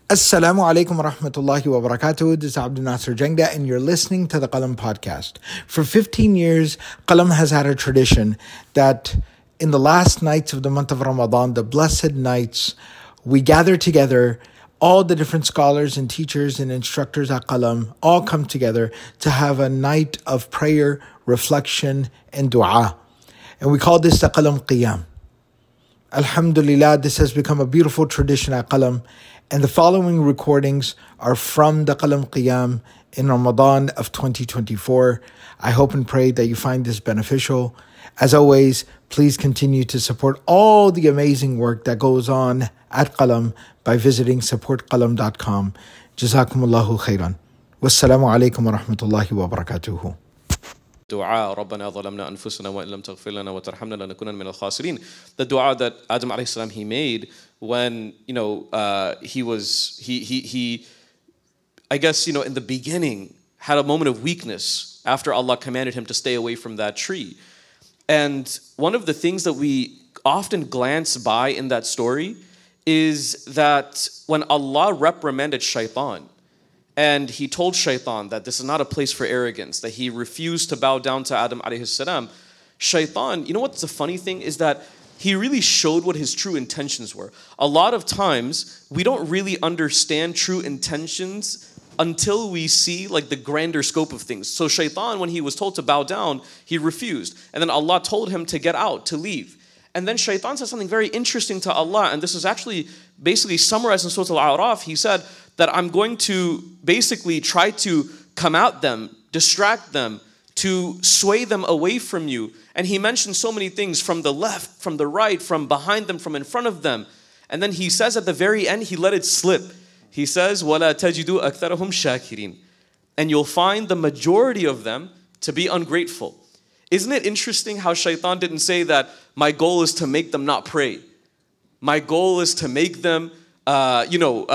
Assalamu alaikum wa rahmatullahi wa barakatuh. This is Abdul Nasser Jangda, and you're listening to the Qalam podcast. For 15 years, Qalam has had a tradition that in the last nights of the month of Ramadan, the blessed nights, we gather together. All the different scholars and teachers and instructors at Qalam all come together to have a night of prayer, reflection, and dua. And we call this the Qalam Qiyam. Alhamdulillah, this has become a beautiful tradition at Qalam. And the following recordings are from the Qalam Qiyam in Ramadan of 2024. I hope and pray that you find this beneficial. As always, please continue to support all the amazing work that goes on at Qalam by visiting supportqalam.com. Jazakumullahu khairan. Wassalamu alaikum wa rahmatullahi wa barakatuhu. Dua, رَبَّنَا ظَلَمْنَا أَنفُسَنَا وَإِن لَمْ تَغْفِرْ لَنَا وَتَرْحَمْنَا لَنَكُونَنَّ مِنَ الْخَاسِرِينَ. The dua that Adam alayhi salam he made when he I guess in the beginning had a moment of weakness after Allah commanded him to stay away from that tree. And one of the things that we often glance by in that story is that when Allah reprimanded Shaitan, and he told Shaitan that this is not a place for arrogance, that he refused to bow down to Adam alayhi salam. Shaitan, you know what's the funny thing is that he really showed what his true intentions were. A lot of times, we don't really understand true intentions until we see the grander scope of things. So Shaitan, when he was told to bow down, he refused. And then Allah told him to get out, to leave. And then Shaitan said something very interesting to Allah, and this is actually basically summarized in Surah Al-A'raf. He said that I'm going to basically try to come at them, distract them, to sway them away from you. And he mentioned so many things from the left, from the right, from behind them, from in front of them. And then he says at the very end, he let it slip. He says, وَلَا تَجِدُوا أَكْثَرَهُمْ شَاكِرِينَ. And you'll find the majority of them to be ungrateful. Isn't it interesting how Shaitan didn't say that my goal is to make them not pray? My goal is to make them, give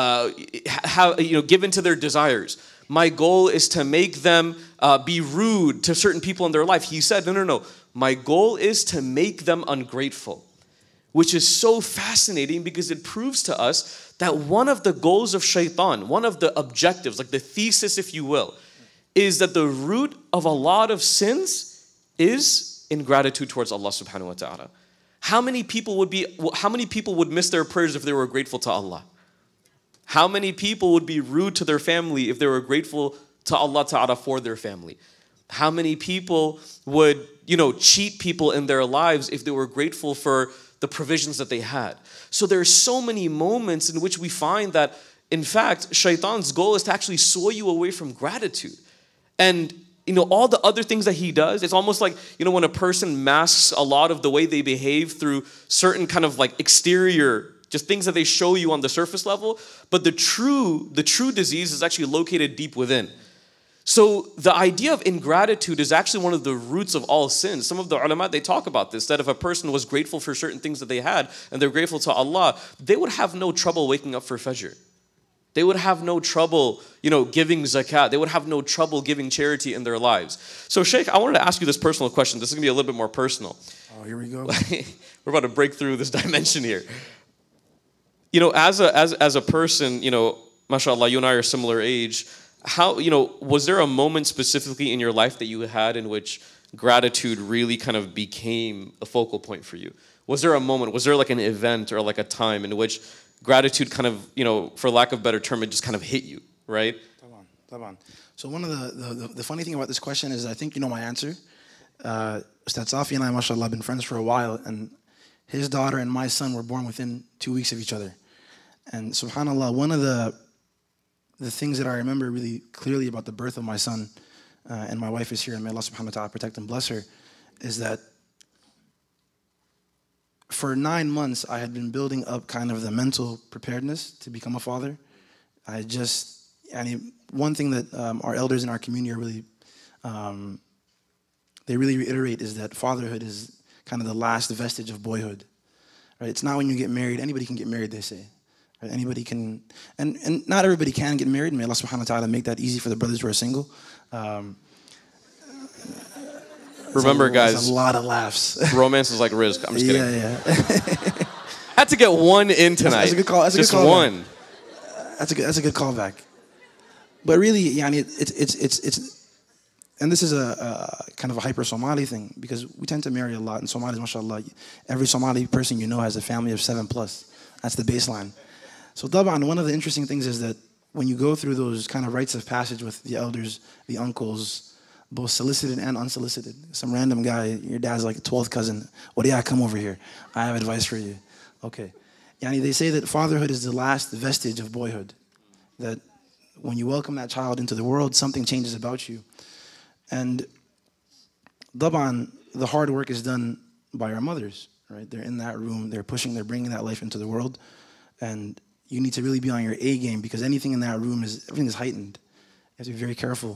into their desires. My goal is to make them be rude to certain people in their life. He said, no. My goal is to make them ungrateful. Which is so fascinating because it proves to us that one of the goals of Shaitan, one of the objectives, the thesis, if you will, is that the root of a lot of sins is ingratitude towards Allah subhanahu wa ta'ala. How many people would miss their prayers if they were grateful to Allah? How many people would be rude to their family if they were grateful to Allah ta'ala for their family? How many people would, cheat people in their lives if they were grateful for the provisions that they had? So there are so many moments in which we find that, in fact, Shaitan's goal is to actually sway you away from gratitude. And all the other things that he does, it's almost like, when a person masks a lot of the way they behave through certain kind of exterior, just things that they show you on the surface level, but the true disease is actually located deep within. So the idea of ingratitude is actually one of the roots of all sins. Some of the ulama, they talk about this, that if a person was grateful for certain things that they had, and they're grateful to Allah, they would have no trouble waking up for Fajr. They would have no trouble, giving zakat. They would have no trouble giving charity in their lives. So, Sheikh, I wanted to ask you this personal question. This is going to be a little bit more personal. Oh, here we go. We're about to break through this dimension here. As a person, mashallah, you and I are similar age. How, was there a moment specifically in your life that you had in which gratitude really kind of became a focal point for you? Was there a moment? Was there an event or a time in which gratitude kind of, for lack of a better term, it just kind of hit you, right? Taban. So one of the funny thing about this question is I think you know my answer. Ustad Safi and I, mashallah, have been friends for a while, and his daughter and my son were born within 2 weeks of each other. And subhanAllah, one of the things that I remember really clearly about the birth of my son, and my wife is here, and may Allah subhanahu wa ta'ala protect and bless her, is that for 9 months, I had been building up kind of the mental preparedness to become a father. One thing that our elders in our community are really, they really reiterate is that fatherhood is kind of the last vestige of boyhood. Right? It's not when you get married. Anybody can get married, they say. Right? Anybody can, and not everybody can get married. May Allah subhanahu wa ta'ala make that easy for the brothers who are single. Remember, guys, a lot of laughs. Romance is like rizq. I'm just kidding. Yeah. Had to get one in tonight. That's a good call. Just one. That's a good callback. But really, yani, it's and this is a kind of a hyper Somali thing, because we tend to marry a lot in Somalis, mashallah. Every Somali person you know has a family of 7+. That's the baseline. So taban, one of the interesting things is that when you go through those kind of rites of passage with the elders, the uncles, both solicited and unsolicited, some random guy, your dad's like a 12th cousin, come over here. I have advice for you. Okay. Yani, they say that fatherhood is the last vestige of boyhood. That when you welcome that child into the world, something changes about you. And taban, the hard work is done by our mothers, right? They're in that room, they're bringing that life into the world. And you need to really be on your A game, because anything in that room everything is heightened. You have to be very careful.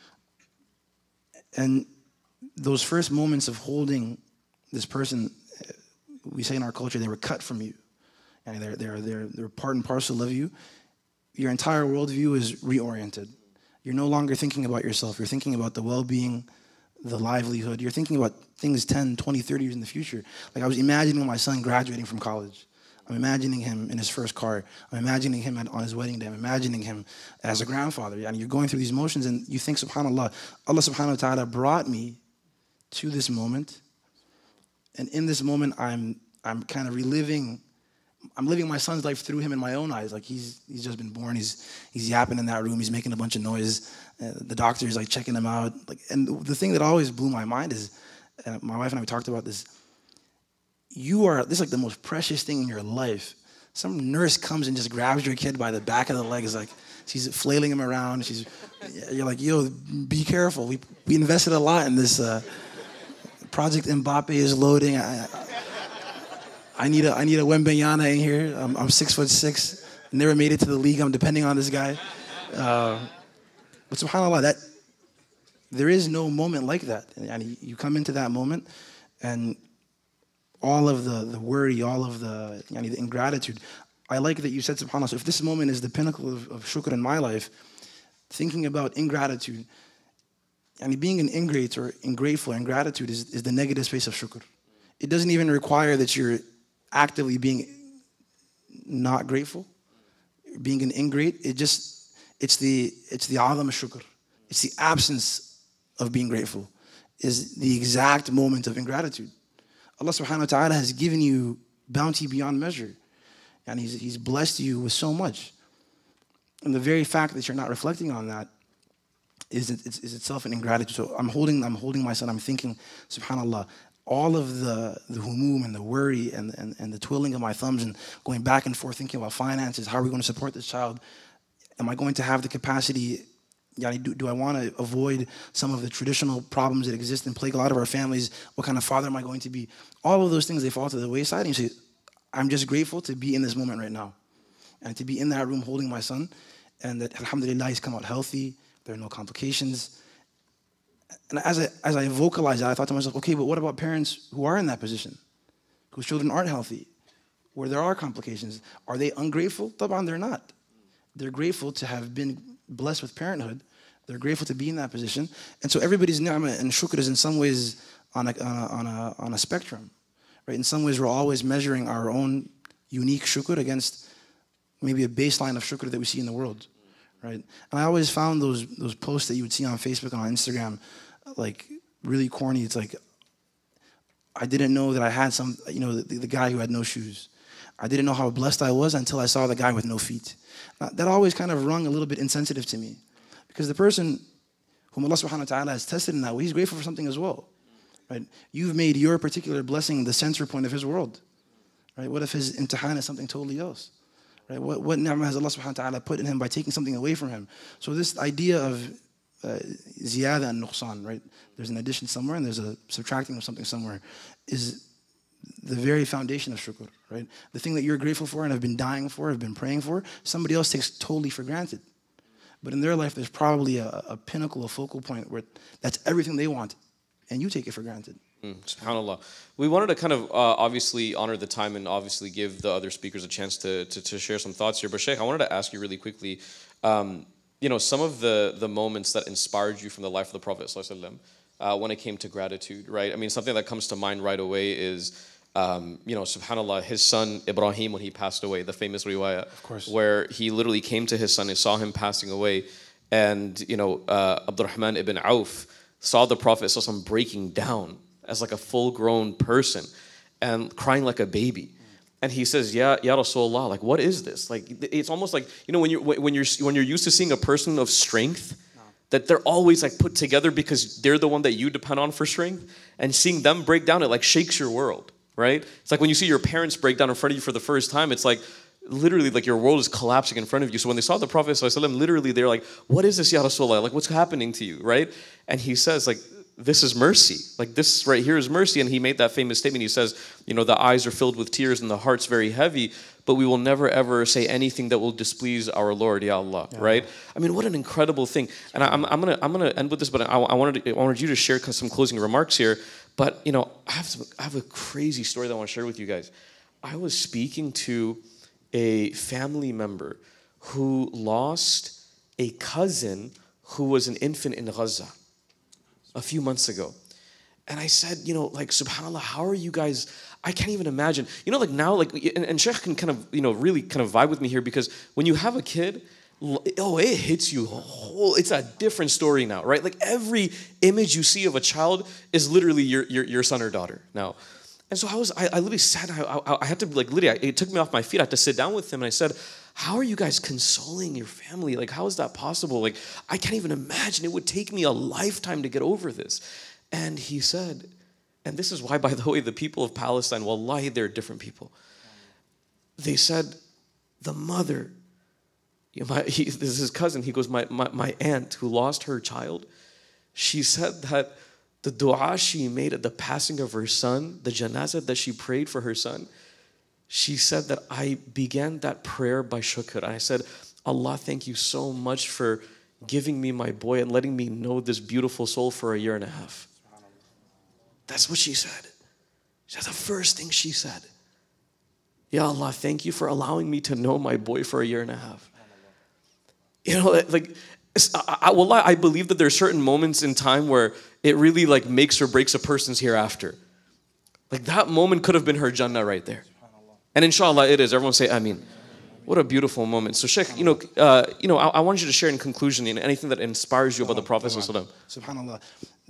And those first moments of holding this person, we say in our culture, they were cut from you. And they're part and parcel of you. Your entire worldview is reoriented. You're no longer thinking about yourself. You're thinking about the well-being, the livelihood. You're thinking about things 10, 20, 30 years in the future. Like, I was imagining my son graduating from college. I'm imagining him in his first car. I'm imagining him on his wedding day. I'm imagining him as a grandfather. And you're going through these motions, and you think, subhanAllah, Allah subhanahu wa ta'ala brought me to this moment. And in this moment, I'm kind of I'm living my son's life through him in my own eyes. Like, he's just been born. He's yapping in that room. He's making a bunch of noise. The doctor is like checking him out. Like, and the thing that always blew my mind is, my wife and I, we talked about this. This is like the most precious thing in your life. Some nurse comes and just grabs your kid by the back of the leg. It's like she's flailing him around. You're like, yo, be careful. We invested a lot in this. Project Mbappe is loading. I need a Wembenyama in here. I'm 6'6". Never made it to the league. I'm depending on this guy. But subhanAllah, there is no moment like that. And you come into that moment, and all of the worry, all of the ingratitude. I like that you said, subhanAllah, so if this moment is the pinnacle of shukr in my life, thinking about ingratitude, and being an ingrate or ingrateful, ingratitude is the negative space of shukr. It doesn't even require that you're actively being not grateful, being an ingrate. It's the adam shukr. It's the absence of being grateful, is the exact moment of ingratitude. Allah subhanahu wa ta'ala has given you bounty beyond measure, and He's blessed you with so much. And the very fact that you're not reflecting on that is itself an ingratitude. So I'm holding my son. I'm thinking, subhanAllah, all of the humum and the worry and the twiddling of my thumbs and going back and forth thinking about finances. How are we going to support this child? Am I going to have the capacity? Do I want to avoid some of the traditional problems that exist and plague a lot of our families? What kind of father am I going to be? All of those things, they fall to the wayside. And you say, I'm just grateful to be in this moment right now. And to be in that room holding my son. And that, alhamdulillah, he's come out healthy. There are no complications. And as I vocalized that, I thought to myself, okay, but what about parents who are in that position? Whose children aren't healthy? Where there are complications? Are they ungrateful? Taban, they're not. They're grateful to have been blessed with parenthood. They're grateful to be in that position. And so everybody's ni'mah and shukr is in some ways on a spectrum. Right? In some ways, we're always measuring our own unique shukr against maybe a baseline of shukr that we see in the world. Right? And I always found those posts that you would see on Facebook and on Instagram, like, really corny. It's like, I didn't know that I had the guy who had no shoes. I didn't know how blessed I was until I saw the guy with no feet. Now, that always kind of rung a little bit insensitive to me, because the person whom Allah subhanahu wa ta'ala has tested in that way, he's grateful for something as well. Right? You've made your particular blessing the center point of his world. Right? What if his imtihan is something totally else? Right? What ni'mah has Allah subhanahu wa ta'ala put in him by taking something away from him? So this idea of ziyada and nuqsan, right? There's an addition somewhere and there's a subtracting of something somewhere, is the very foundation of shukr, right? The thing that you're grateful for and have been dying for, have been praying for, somebody else takes totally for granted. But in their life, there's probably a pinnacle, a focal point where that's everything they want, and you take it for granted. SubhanAllah. We wanted to kind of obviously honor the time and obviously give the other speakers a chance to share some thoughts here. But Sheikh, I wanted to ask you really quickly, some of the moments that inspired you from the life of the Prophet ﷺ, when it came to gratitude, right? I mean, something that comes to mind right away is subhanAllah, his son Ibrahim, when he passed away, the famous riwayah, of course, where he literally came to his son and saw him passing away. And, Abdurrahman ibn Auf saw the Prophet ﷺ breaking down as like a full-grown person and crying like a baby. And he says, Ya Rasulullah, like, what is this? Like, it's almost like, when you're used to seeing a person of strength, that they're always like put together because they're the one that you depend on for strength, and seeing them break down, it like shakes your world, right? It's like when you see your parents break down in front of you for the first time, it's like literally like your world is collapsing in front of you. So when they saw the Prophet ﷺ, literally they're like, what is this, Ya Rasulullah? Like, what's happening to you, right? And he says, like, this is mercy. Like, this right here is mercy. And he made that famous statement. He says, the eyes are filled with tears and the heart's very heavy, but we will never ever say anything that will displease our Lord, Ya Allah, right? I mean, what an incredible thing. And I'm gonna end with this, but I wanted you to share some closing remarks here. But I have a crazy story that I want to share with you guys. I was speaking to a family member who lost a cousin who was an infant in Gaza a few months ago. And I said, like, subhanAllah, how are you guys? I can't even imagine. Like now, like, and Sheikh can kind of, really kind of vibe with me here, because when you have a kid, it hits you it's a different story now, right? Like every image you see of a child is literally your son or daughter now. And so I literally sat, I had to, like, literally, it took me off my feet. I had to sit down with him, and I said, how are you guys consoling your family? Like, how is that possible? Like, I can't even imagine. It would take me a lifetime to get over this. And he said, and this is why, by the way, the people of Palestine, wallahi, they're different people. They said, the mother, this is his cousin, he goes, my aunt who lost her child, she said that the dua she made at the passing of her son, the janazah that she prayed for her son, she said that I began that prayer by shukr. I said, Allah, thank you so much for giving me my boy and letting me know this beautiful soul for a year and a half. That's what she said. That's the first thing she said. Ya Allah, thank you for allowing me to know my boy for a year and a half. Like, I believe that there are certain moments in time where it really like makes or breaks a person's hereafter. Like that moment could have been her Jannah right there. And inshallah it is. Everyone say Ameen. What a beautiful moment. So Sheikh, I want you to share in conclusion anything that inspires you about the Prophet SubhanAllah.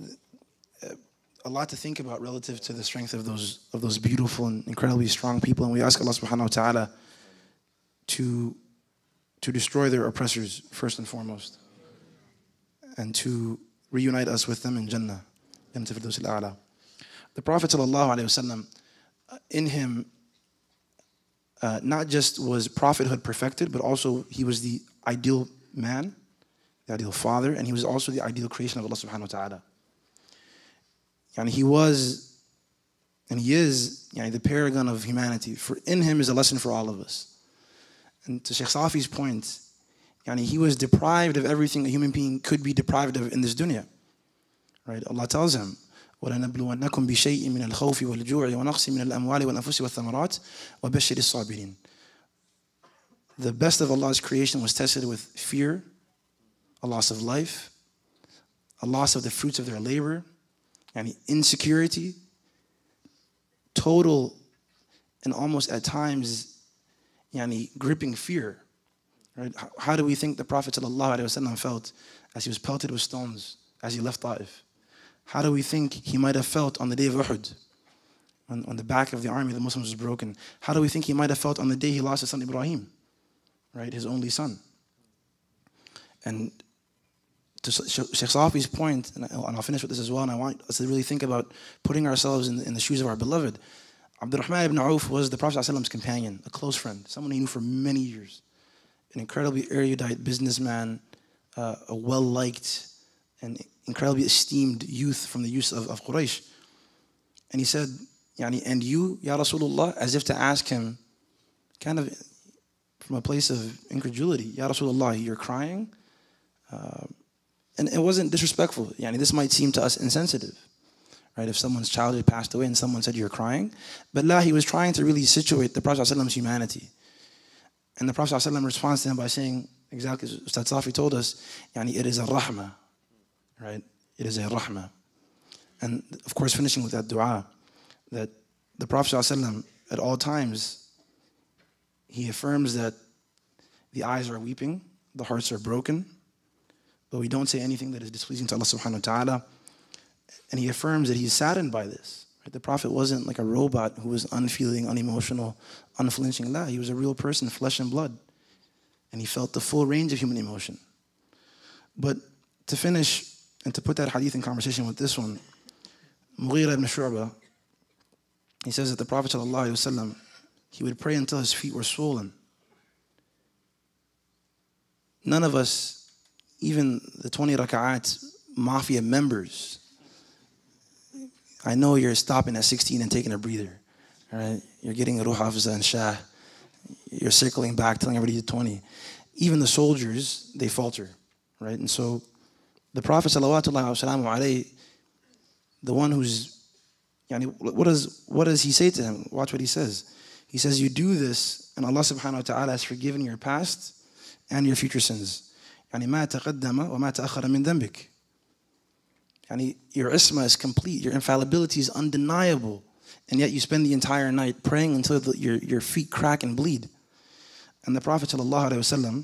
A lot to think about relative to the strength of those beautiful and incredibly strong people. And we ask Allah subhanahu wa ta'ala to destroy their oppressors first and foremost, and to reunite us with them in Jannah. The Prophet sallallahu alaihi wasallam, in him, not just was prophethood perfected, but also he was the ideal man, the ideal father, and he was also the ideal creation of Allah subhanahu wa ta'ala. And he was, and he is, the paragon of humanity. For in him is a lesson for all of us. And to Sheikh Safi's point, he was deprived of everything a human being could be deprived of in this dunya. Right? Allah tells him, وَلَنَبْلُوَنَّكُمْ بِشَيْءٍ مِنَ الْخَوْفِ وَالْجُوعِ وَنَقْصٍ مِنَ الْأَمْوَالِ وَالْأَنفُسِ وَالثَّمَرَاتِ وَبَشِّرِ الصَّابِرِينَ. The best of Allah's creation was tested with fear, a loss of life, a loss of the fruits of their labor, and insecurity, total and almost at times gripping fear. Right? How do we think the Prophet ﷺ felt as he was pelted with stones as he left Ta'if? How do we think he might have felt on the day of Uhud, on the back of the army of the Muslims was broken? How do we think he might have felt on the day he lost his son Ibrahim, right, his only son? And to Sheikh Safi's point, and I'll finish with this as well, and I want us to really think about putting ourselves in the shoes of our beloved. Abdurrahman ibn Auf was the Prophet ﷺ's companion, a close friend, someone he knew for many years, an incredibly erudite businessman, a well-liked and incredibly esteemed youth from the youth of Quraysh. And he said, and you, Ya Rasulullah, as if to ask him, kind of from a place of incredulity, Ya Rasulullah, you're crying? And it wasn't disrespectful. This might seem to us insensitive, right? If someone's child had passed away and someone said, you're crying. But la, he was trying to really situate the Prophet ﷺ's humanity. And the Prophet ﷺ responds to him by saying, exactly as Ustad Safi told us, it is a rahmah, right? It is a rahmah. And of course, finishing with that dua, that the Prophet ﷺ, at all times, he affirms that the eyes are weeping, the hearts are broken, but we don't say anything that is displeasing to Allah subhanahu wa ta'ala. And he affirms that he's saddened by this. Right? The Prophet wasn't like a robot who was unfeeling, unemotional, unflinching. La, he was a real person, flesh and blood. And he felt the full range of human emotion. But to finish and to put that hadith in conversation with this one, Mughira ibn Shu'bah, he says that the Prophet ﷺ, he would pray until his feet were swollen. None of us, even the 20 raka'at mafia members, I know you're stopping at 16 and taking a breather. All right? You're getting Ruh Hafza and Shah. You're circling back, telling everybody to 20. Even the soldiers, they falter. Right? And so the Prophet ﷺ, the one who's, what does he say to him? Watch what he says. He says, you do this, and Allah subhanahu wa ta'ala has forgiven your past and your future sins. مَا تَقَدَّمَ وَمَا تَأَخَّرَ مِن ذَنبِكَ. Your isma is complete, your infallibility is undeniable, and yet you spend the entire night praying until your feet crack and bleed. And the Prophet ﷺ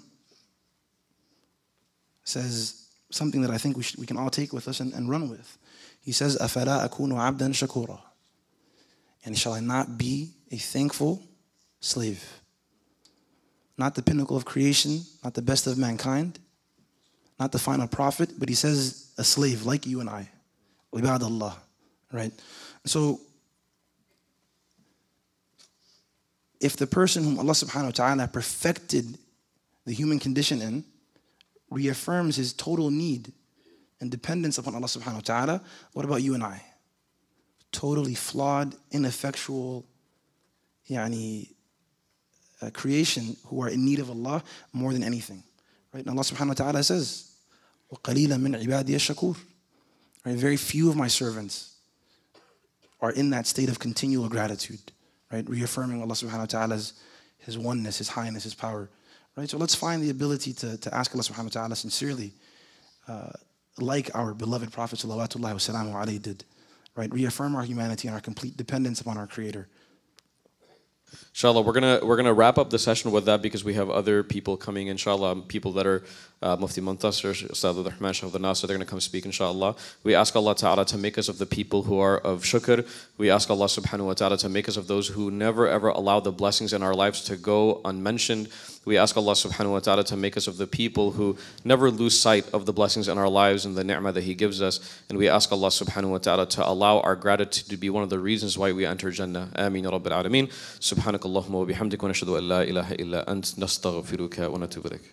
says something that I think we can all take with us and run with. He says, أَفَلَا أَكُونُ عَبْدًا شَكُورًا. And shall I not be a thankful slave? Not the pinnacle of creation, not the best of mankind, not the final prophet, but he says a slave like you and I. Ibad Allah. Right? So, if the person whom Allah subhanahu wa ta'ala perfected the human condition in reaffirms his total need and dependence upon Allah subhanahu wa ta'ala, what about you and I? Totally flawed, ineffectual, creation who are in need of Allah more than anything. Right? And Allah subhanahu wa ta'ala says, وَقَلِيلًا مِنْ عِبَادِيَ الشَّكُورِ. Right? Very few of my servants are in that state of continual gratitude. Right? Reaffirming Allah subhanahu wa ta'ala's His oneness, His highness, His power. Right? So let's find the ability to ask Allah subhanahu wa ta'ala sincerely, like our beloved Prophet salawatullahi wa salamu alayhi did. Right? Reaffirm our humanity and our complete dependence upon our Creator. Inshallah, we're gonna wrap up the session with that because we have other people coming, inshallah, people that are Mufti Muntasir, Ustad al-Rahman, Shaykh al-Nasir, they're going to come speak, inshallah. We ask Allah Ta'ala to make us of the people who are of shukr. We ask Allah Subhanahu wa Ta'ala to make us of those who never ever allow the blessings in our lives to go unmentioned. We ask Allah Subhanahu wa Ta'ala to make us of the people who never lose sight of the blessings in our lives and the ni'mah that He gives us. And we ask Allah Subhanahu wa Ta'ala to allow our gratitude to be one of the reasons why we enter Jannah. Ameen ya Rabbil Alameen. Subhanakallahumma wa bihamdika wa nashhadu an la ilaha illa ant nastaghfiruka wa natubu ilaik.